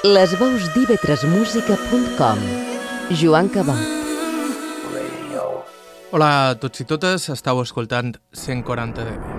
Les veus d'ivetresmusica.com. Joan Cabot. Hola a tots i totes, estàu escoltant 140 dB.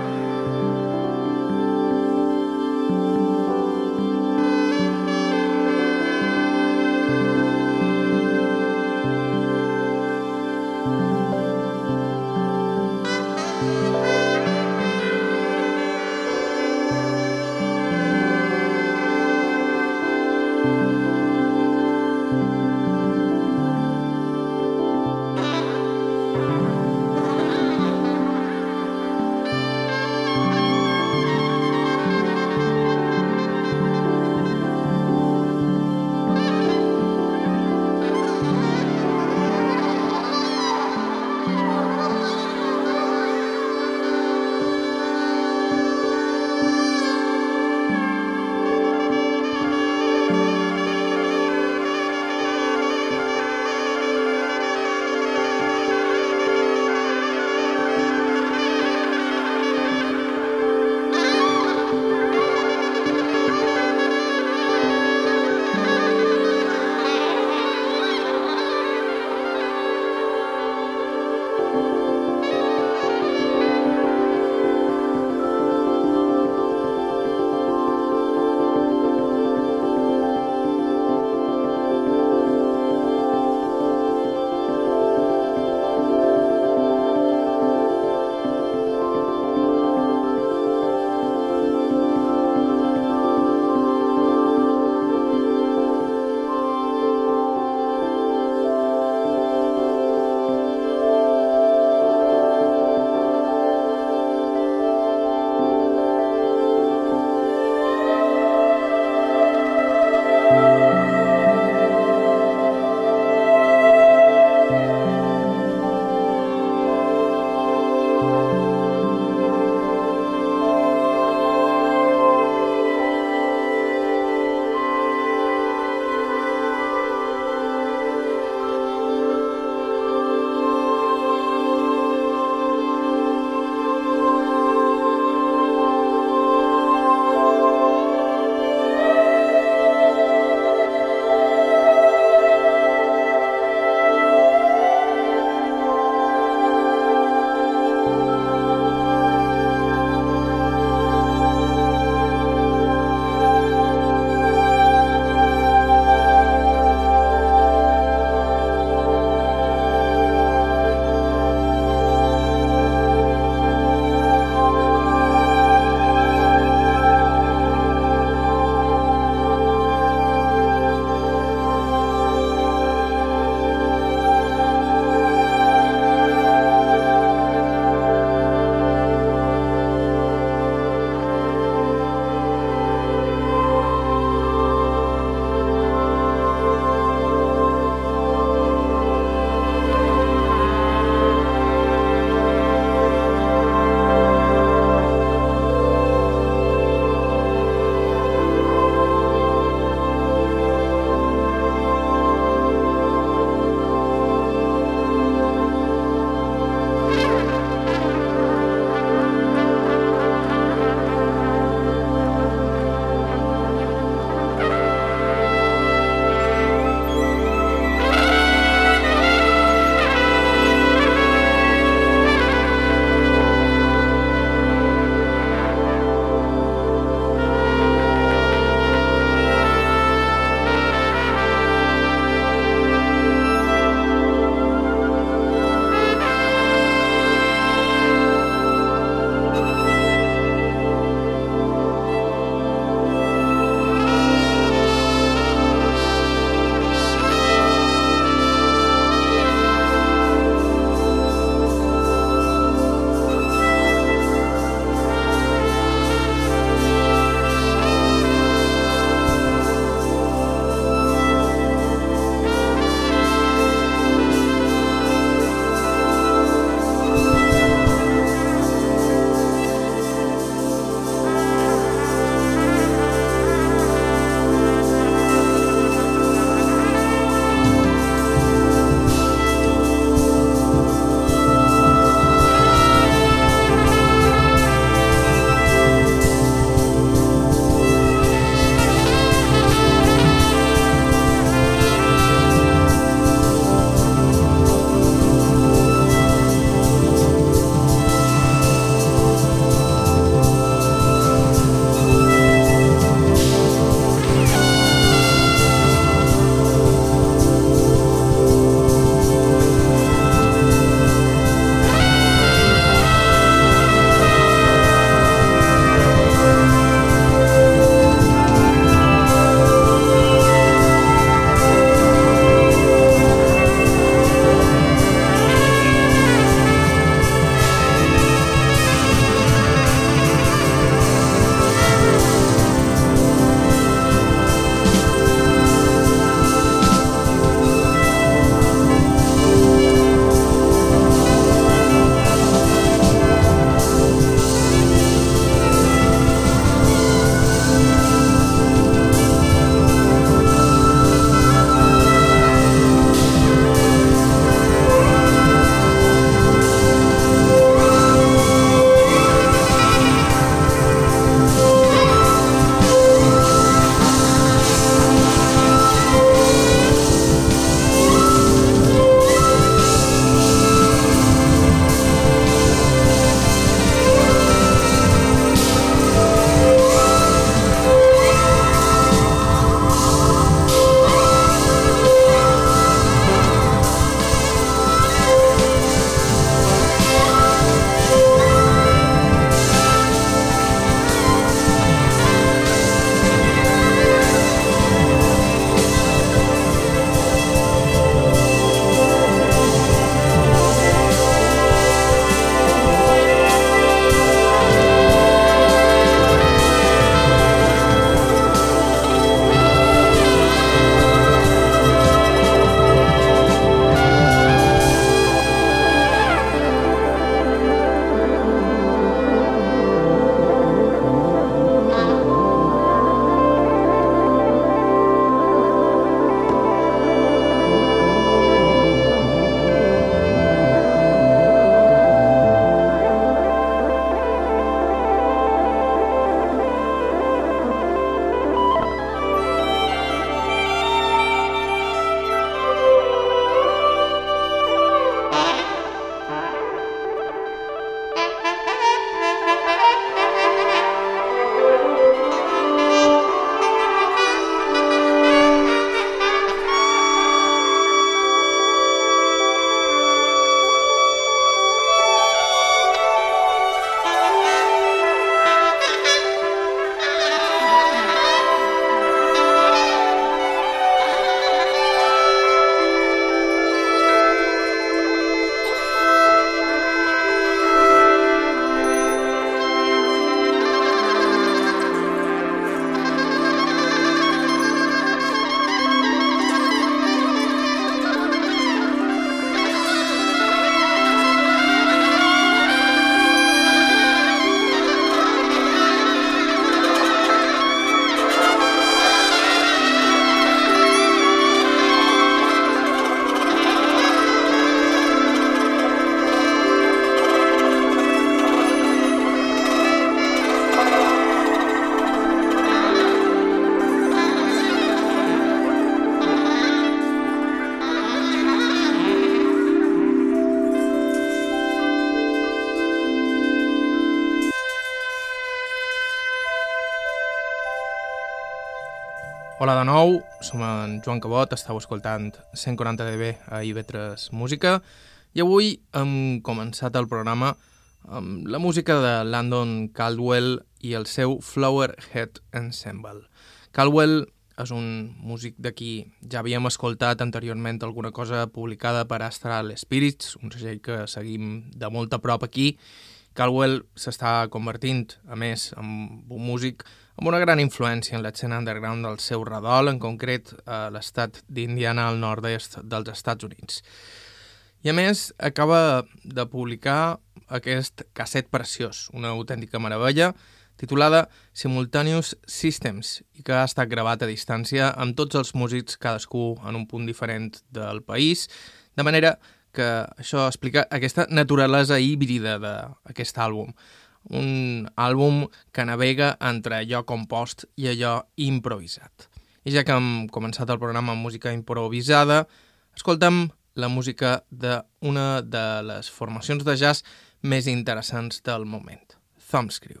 Hola de nou, som en Joan Cabot, estàu escoltant 140 dB a IB3 Música i avui hem començat el programa amb la música de Landon Caldwell i el seu Flowerhead Ensemble. Caldwell és un músic de qui ja havíem escoltat anteriorment alguna cosa publicada per Astral Spirits, un segell que seguim de molt a prop aquí. Caldwell s'està convertint, a més, en un músic amb una gran influència en l'escena underground del seu redol, en concret a l'estat d'Indiana al nord-est dels Estats Units. I a més, acaba de publicar aquest casset preciós, una autèntica meravella, titulada Simultaneous Systems, i que ha estat gravat a distància amb tots els músics, cadascú en un punt diferent del país, de manera que això explica aquesta naturalesa híbrida d'aquest àlbum. Un àlbum que navega entre allò compost i allò improvisat. I ja que hem començat el programa amb música improvisada, escoltem la música d'una de les formacions de jazz més interessants del moment, Thumbscrew.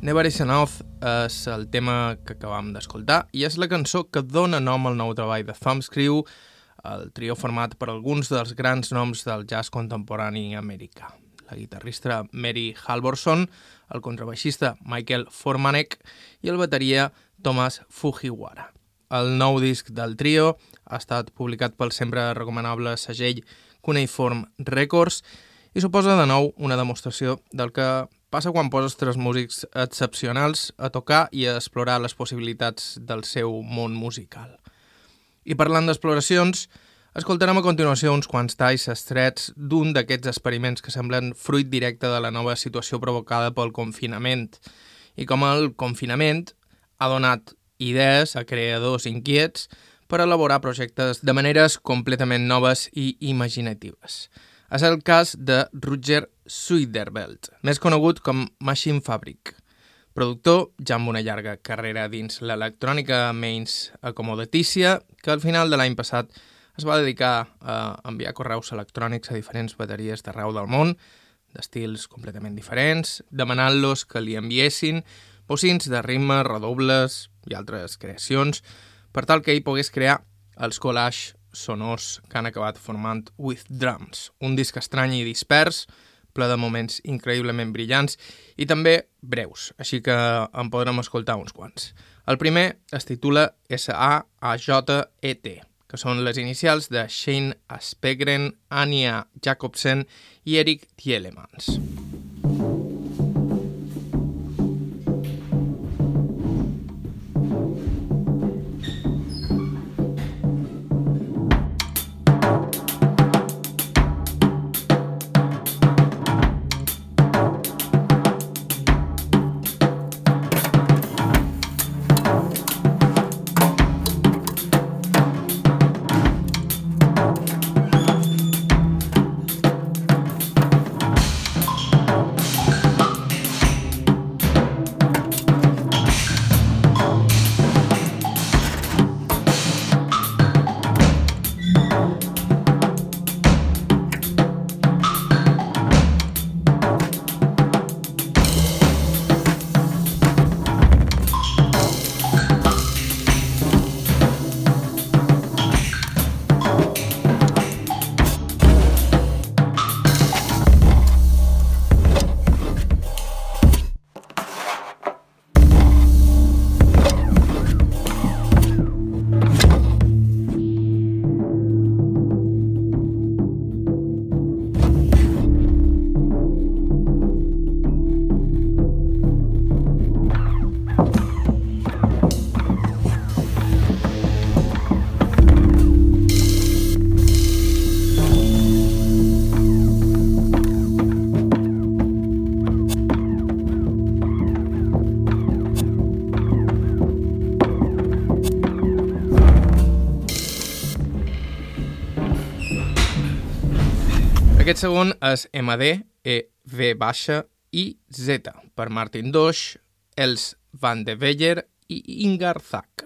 Never Is Enough és el tema que acabam d'escoltar i és la cançó que dona nom al nou treball de Thumbscrew, el trio format per alguns dels grans noms del jazz contemporani americà. La guitarrista Mary Halvorson, el contrabaixista Michael Formanek i el bateria Thomas Fujiwara. El nou disc del trio ha estat publicat pel sempre recomanable segell Cuneiform Records i suposa de nou una demostració del que passa quan poses tres músics excepcionals a tocar i a explorar les possibilitats del seu món musical. I parlant d'exploracions, escoltarem a continuació uns quants talls estrets d'un d'aquests experiments que semblen fruit directe de la nova situació provocada pel confinament. I com el confinament ha donat idees a creadors inquiets per elaborar projectes de maneres completament noves i imaginatives. És el cas de Rutger Zuiderveld, més conegut com Machine Fabric, productor ja amb una llarga carrera dins l'electrònica menys acomodatícia, que al final de l'any passat es va dedicar a enviar correus electrònics a diferents bateries d'arreu del món, d'estils completament diferents, demanant-los que li enviessin bocins de ritme, redobles i altres creacions, per tal que ell pogués crear els collages sonors que han acabat formant With Drums, un disc estrany i dispers, ple de moments increïblement brillants i també breus, així que en podrem escoltar uns quants. El primer es titula SAAJET, que són les inicials de Shane Aspegren, Anja Jacobsen i Erik Tielemans. Aquest segon és MD, EV-I-Z, per Martin Dosch, Els van de Veyer i Ingar Zack.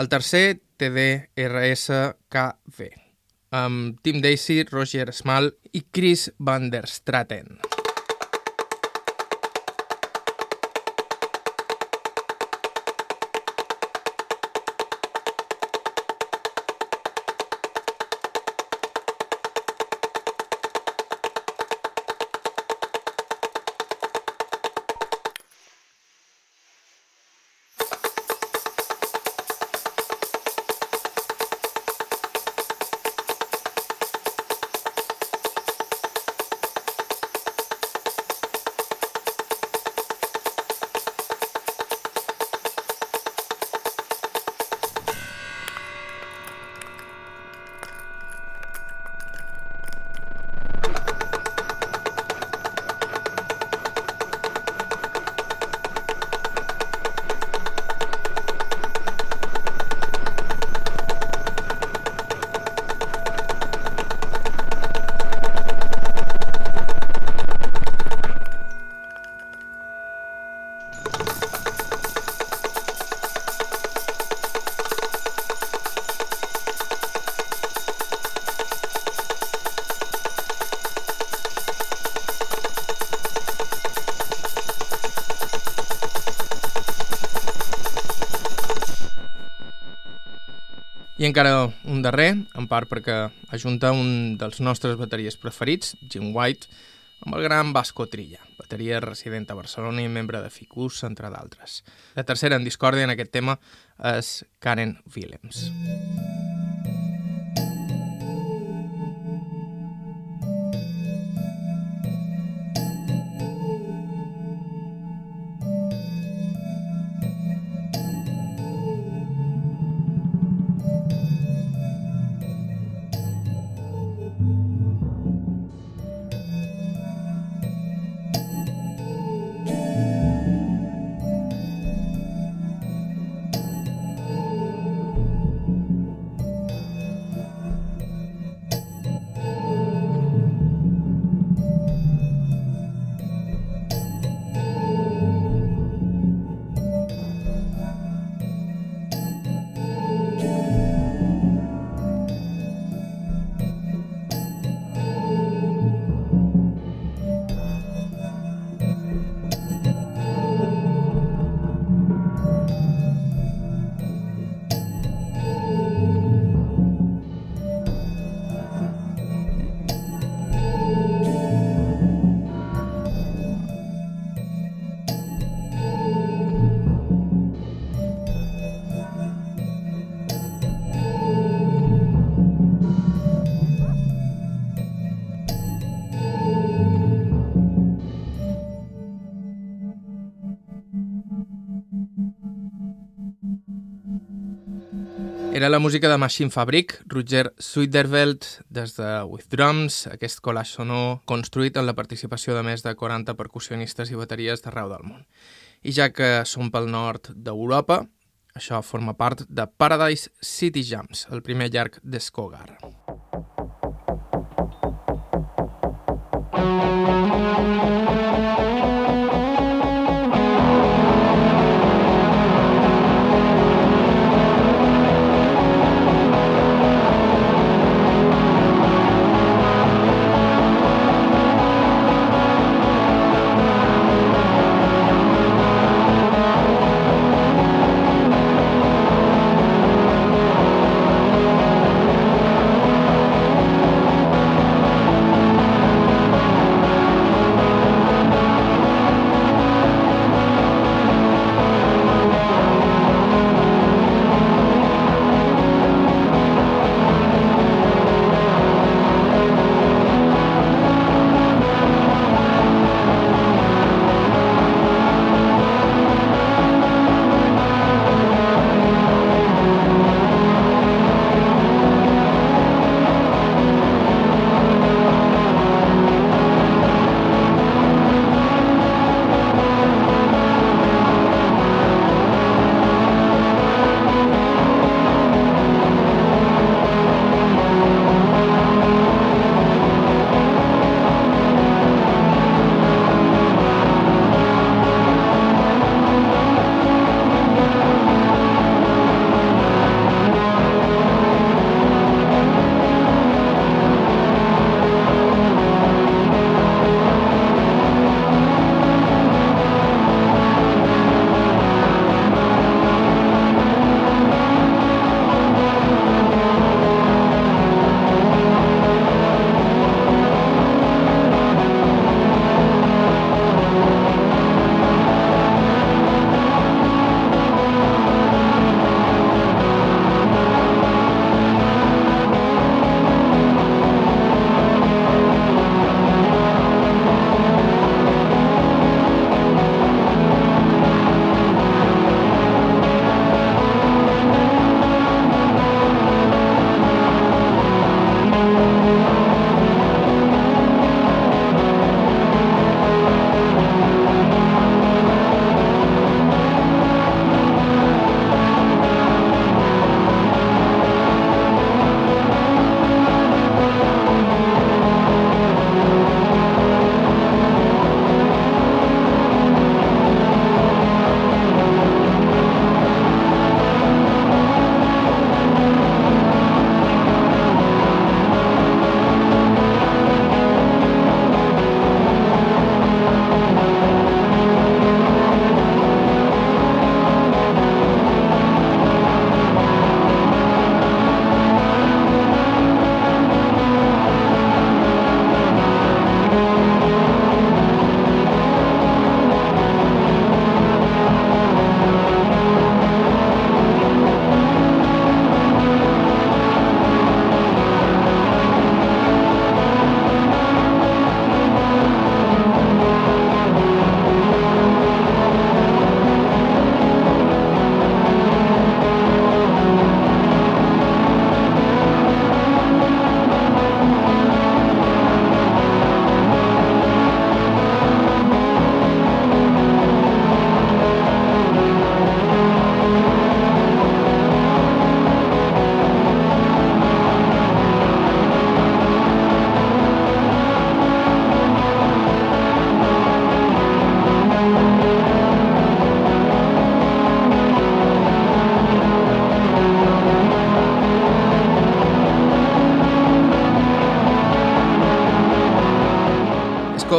El tercer, TDRSKV, amb Tim Daisy, Roger Small i Chris van der Straten. I encara un darrer, en part perquè ajunta un dels nostres bateries preferits, Jim White, amb el gran Vasco Trilla, bateria resident a Barcelona i membre de Ficus, entre d'altres. La tercera en discòrdia en aquest tema és Karen Willems. Era la música de Machine Fabric, Roger Zuiderveld, des de With Drums, aquest collage sonor construït amb la participació de més de 40 percussionistes i bateries d'arreu del món. I ja que som pel nord d'Europa, això forma part de Paradise City Jams, el primer llarg d'Skogar.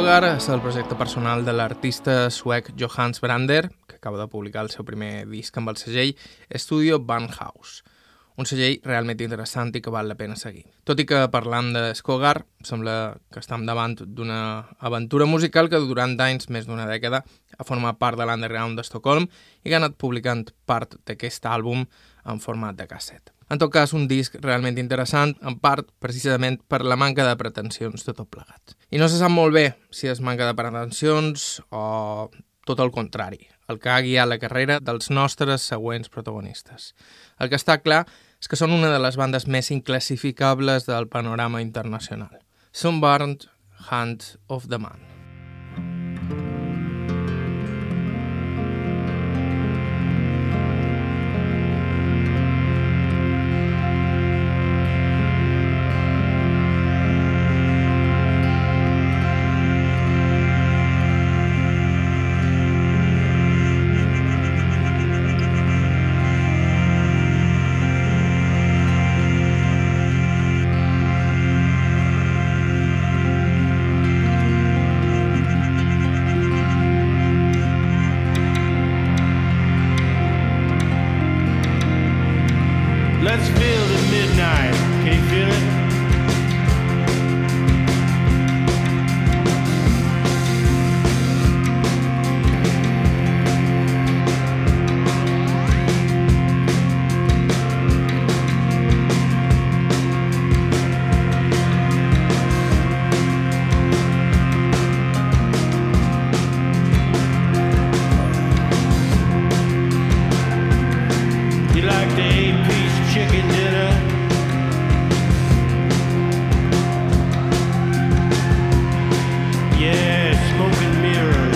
Skogar és el projecte personal de l'artista suec Johannes Brander, que acaba de publicar el seu primer disc amb el segell Studio Barnhouse. Un segell realment interessant i que val la pena seguir. Tot i que parlant de Skogar, sembla que estem davant d'una aventura musical que durant anys, més d'una dècada, ha format part de l'underground d'Estocolm i que ha anat publicant part d'aquest àlbum en format de casset. En tot cas, un disc realment interessant, en part precisament per la manca de pretensions de tot plegat. I no se sap molt bé si és manca de pretensions o tot el contrari, el que ha guiat la carrera dels nostres següents protagonistes. El que està clar és que són una de les bandes més inclassificables del panorama internacional. Sunburned Hand of the Man. Let's feel the midnight. Can you feel it? You like the 8-piece chicken dinner? Yeah, smoke and mirrors.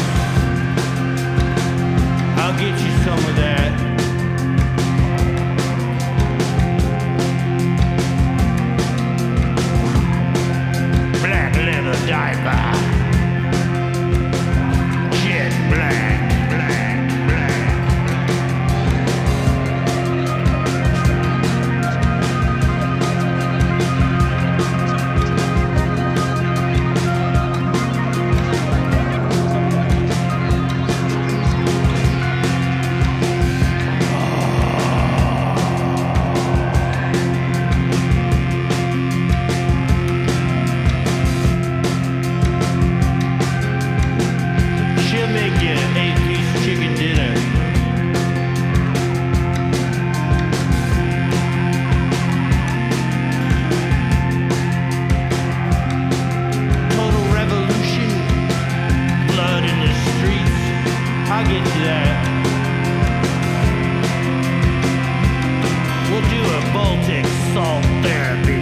I'll get you some of that. Black leather diaper. Jet black, black, black. She'll make you an 8-piece chicken dinner. Total revolution, blood in the streets. I'll get to that. We'll do a Baltic salt therapy.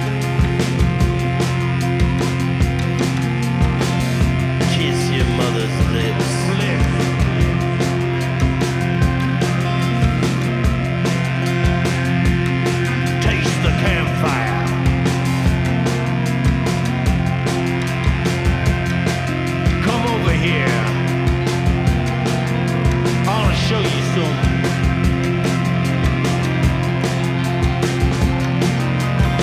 Kiss your mother's lips. Taste the campfire. Come over here. I wanna show you something.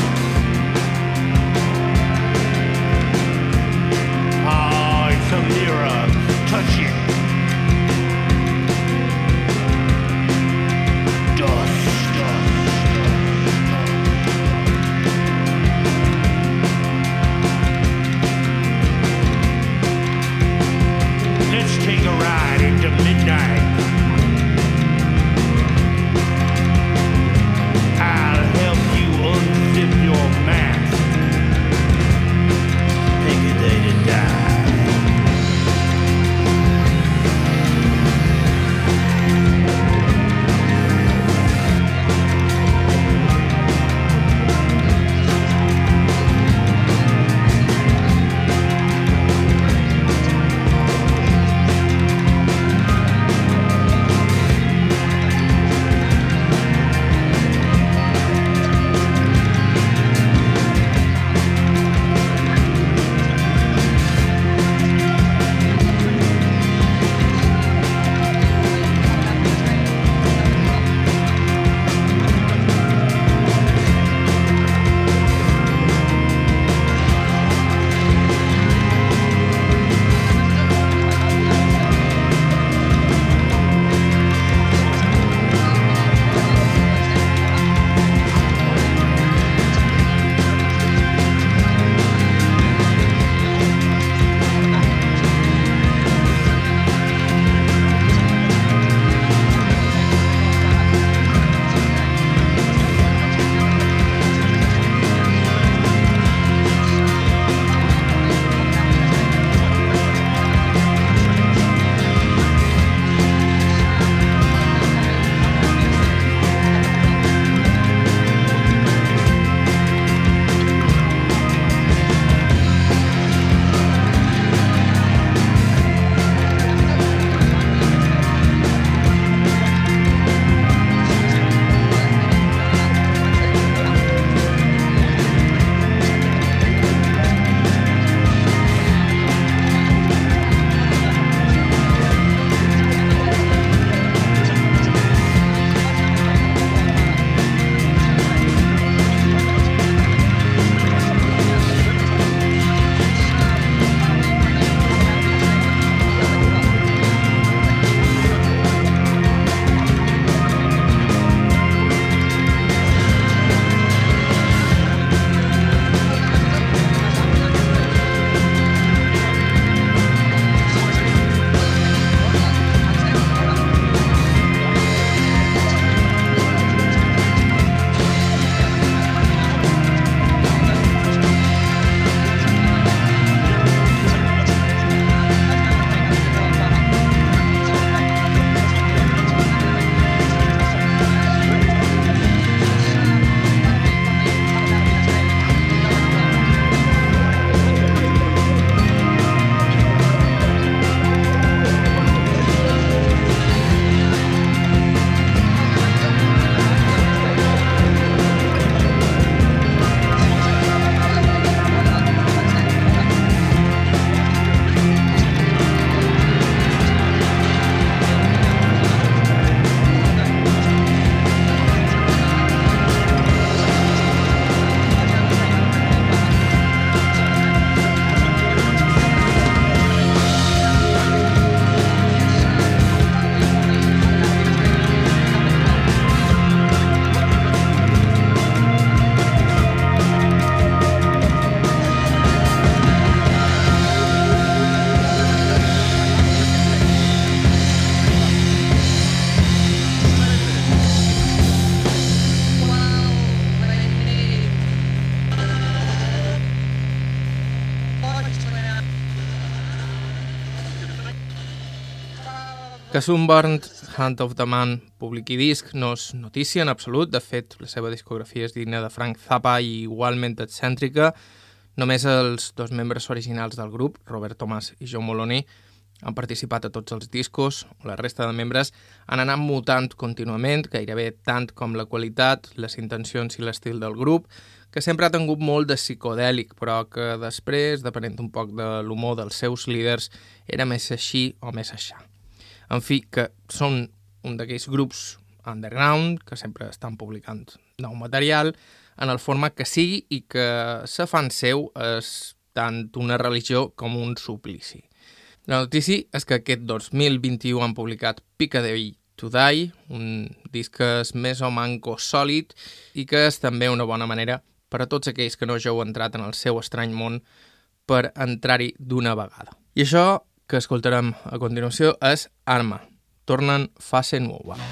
Que Sunburned, Hunt of the Man publiqui disc no és notícia en absolut. De fet, la seva discografia és digna de Frank Zappa i igualment excèntrica. Només els dos membres originals del grup, Robert Thomas i Joe Moloney, han participat a tots els discos. La resta de membres han anat mutant contínuament, gairebé tant com la qualitat, les intencions i l'estil del grup, que sempre ha tingut molt de psicodèlic, però que després, depenent un poc de l'humor dels seus líders, era més així o més aixà. En fi, que són un d'aquells grups underground que sempre estan publicant nou material en el format que sigui i que se fan seu és tant una religió com un suplici. La notícia és que aquest 2021 han publicat Piccadilly to Die, un disc que és més o manco sòlid i que és també una bona manera per a tots aquells que no ja heu entrat en el seu estrany món per entrar-hi d'una vegada. I això que escoltarem a continuació és Arma, tornen Fase Nuova.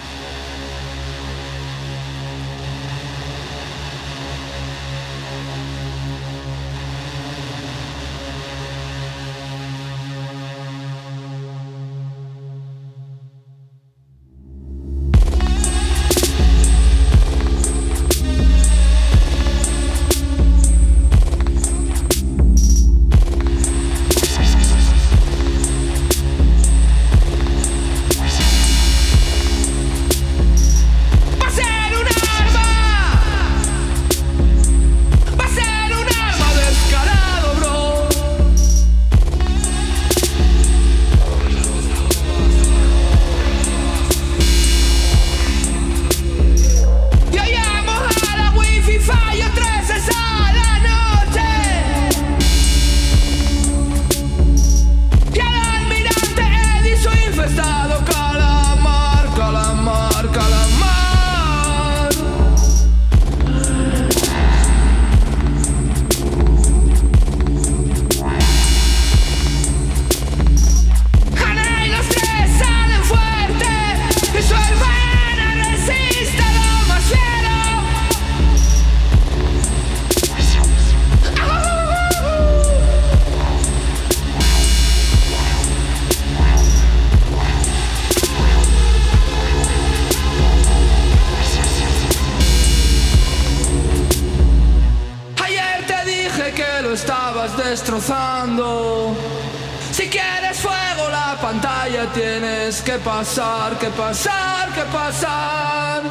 Destrozando. Si quieres fuego la pantalla tienes que pasar, que pasar, que pasar.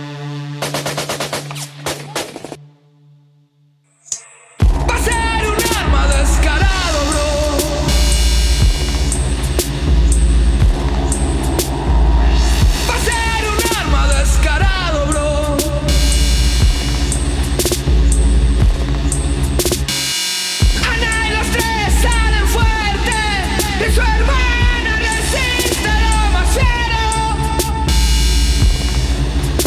Va a ser un arma descarado, bro. Va a ser un arma descarado, bro. Y su hermana resiste lo más fiero.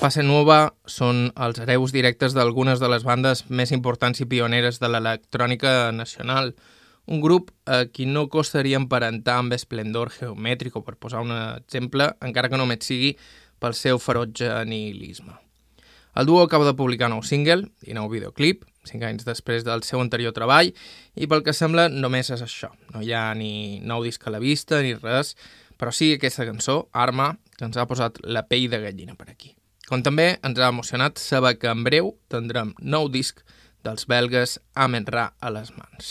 Fase Nuova són els hereus directes d'algunes de les bandes més importants i pioneres de l'electrònica nacional. Un grup a qui no costaria emparentar amb Esplendor Geomètrico, per posar un exemple, encara que només sigui pel seu ferotge nihilisme. El duo acaba de publicar nou single i nou videoclip, 5 anys després del seu anterior treball, i pel que sembla només és això. No hi ha ni nou disc a la vista ni res, però sí aquesta cançó, Arma, que ens ha posat la pell de gallina per aquí. Com també ens ha emocionat saber que en breu tindrem nou disc dels belgues Amen Ra a les mans.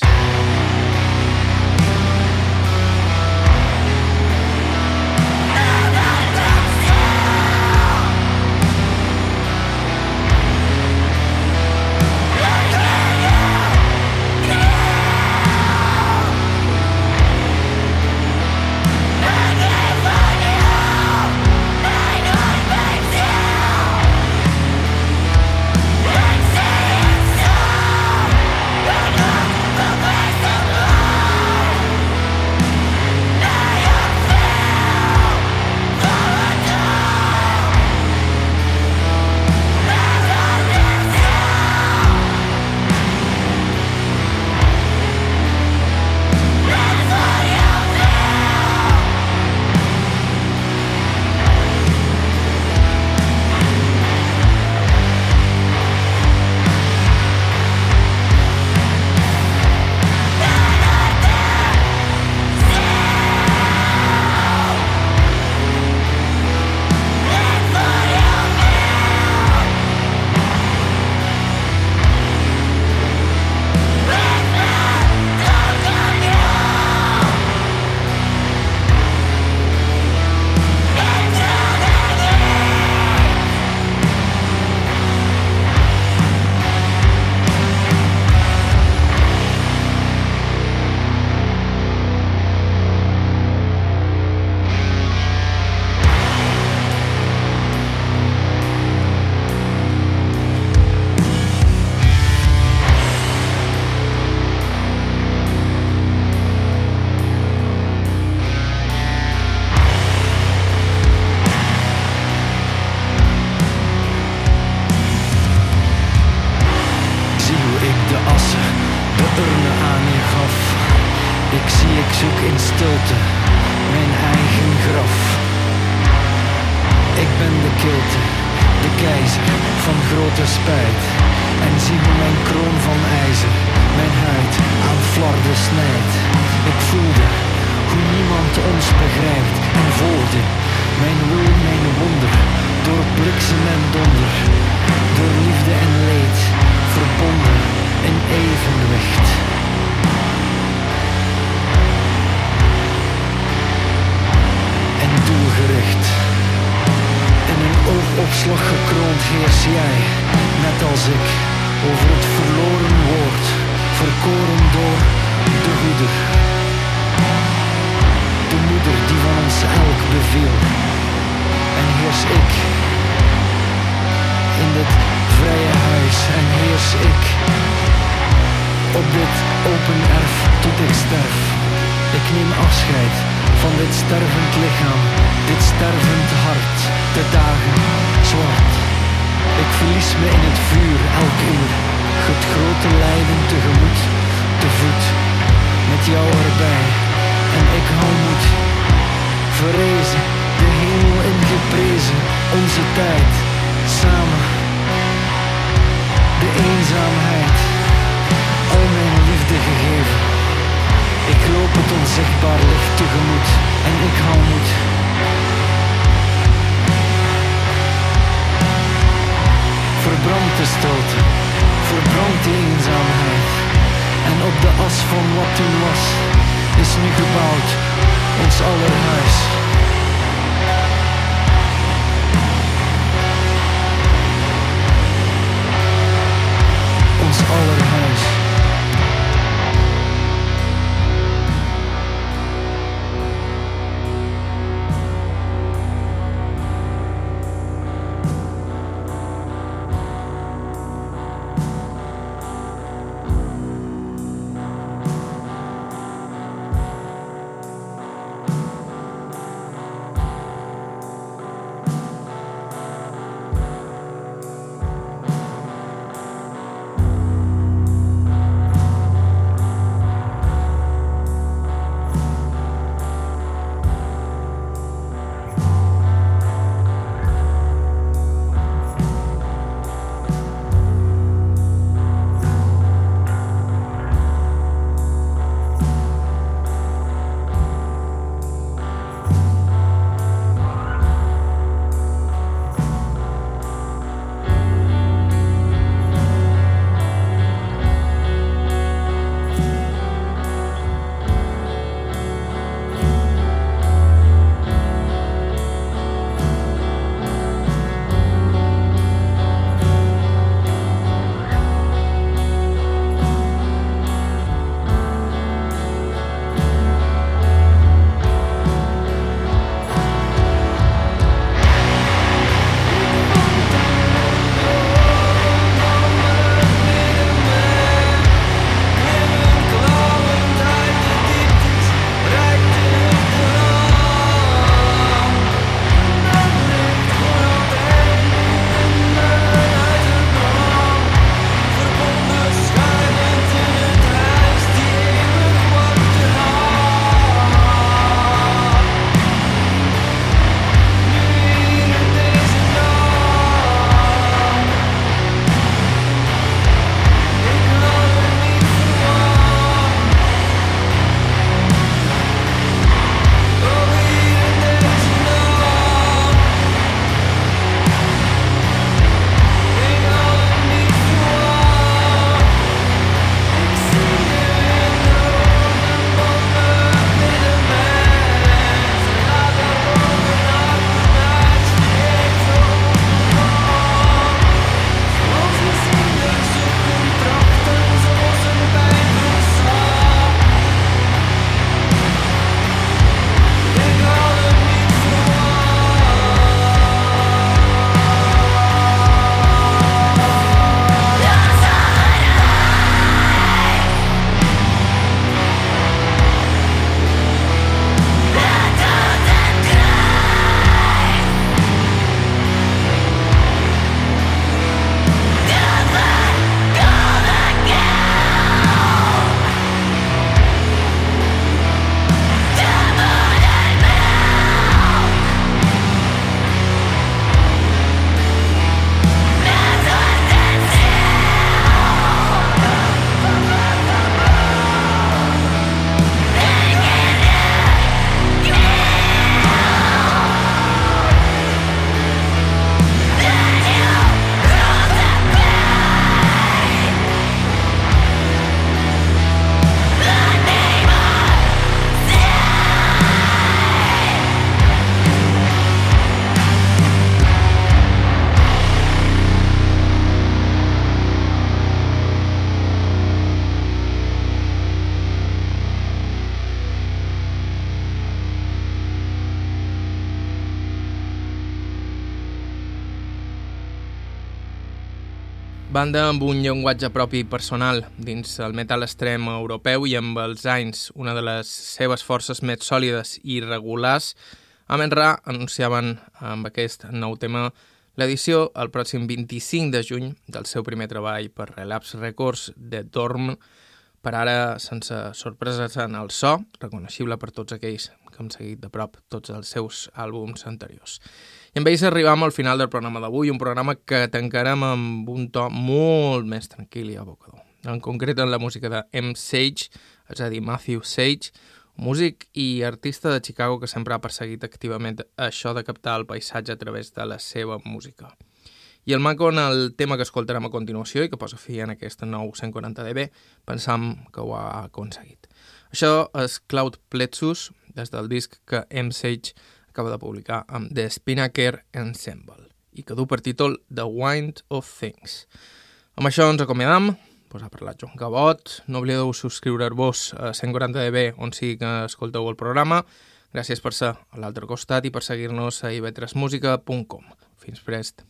Banda amb un llenguatge propi personal dins el metal extrem europeu i amb els anys una de les seves forces més sòlides i regulars, Amen-Ra anunciaven amb aquest nou tema l'edició el pròxim 25 de juny del seu primer treball per Relapse Records de Dorm, per ara sense sorpreses en el so, reconeixible per tots aquells que hem seguit de prop tots els seus àlbums anteriors. I amb ells arribam al final del programa d'avui, un programa que tancarem amb un to molt més tranquil i evocador. En concret en la música de M. Sage, és a dir, Matthew Sage, músic i artista de Chicago que sempre ha perseguit activament això de captar el paisatge a través de la seva música. I el maco en el tema que escoltarem a continuació i que posa fi en aquest 940 dB, pensam que ho ha aconseguit. Això és Cloud Plexus, des del disc que M. Sage acaba de publicar amb The Spinnaker Ensemble i que du per títol The Wind of Things. Amb això ens acomiadam. Pues ha parlat Joan Cabot. No oblideu subscriure-vos a 140 dB on sigui que escolteu el programa. Gràcies per ser a l'altre costat i per seguir-nos a ivetresmusica.com. Fins prest.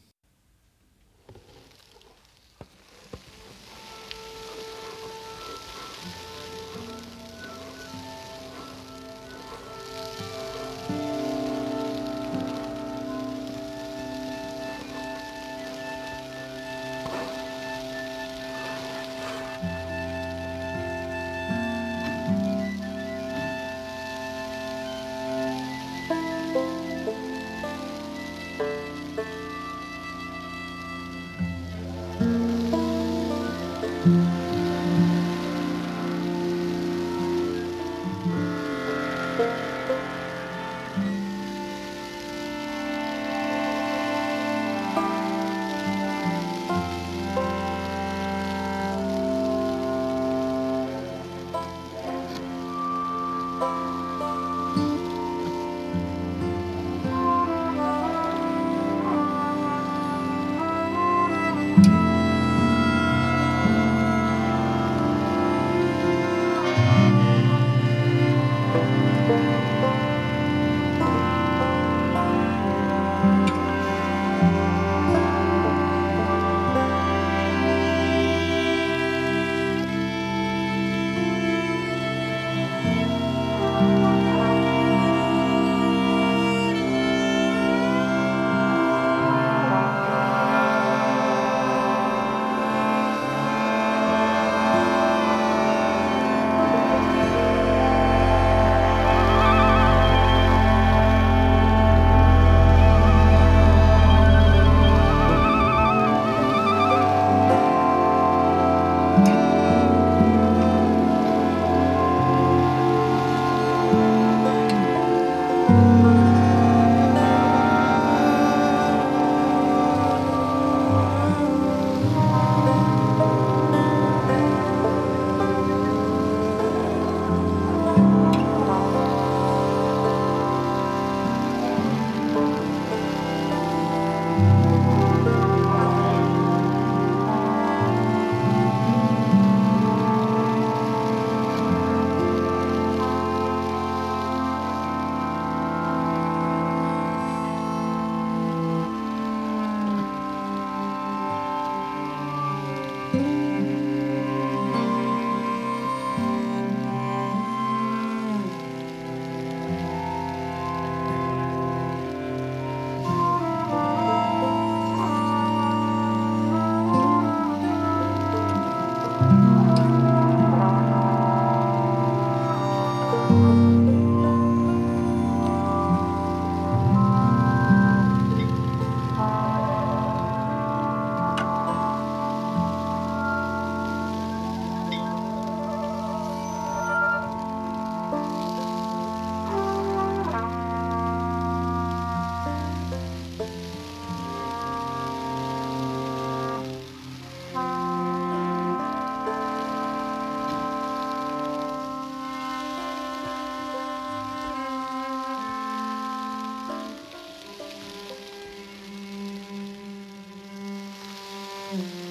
Mm-hmm.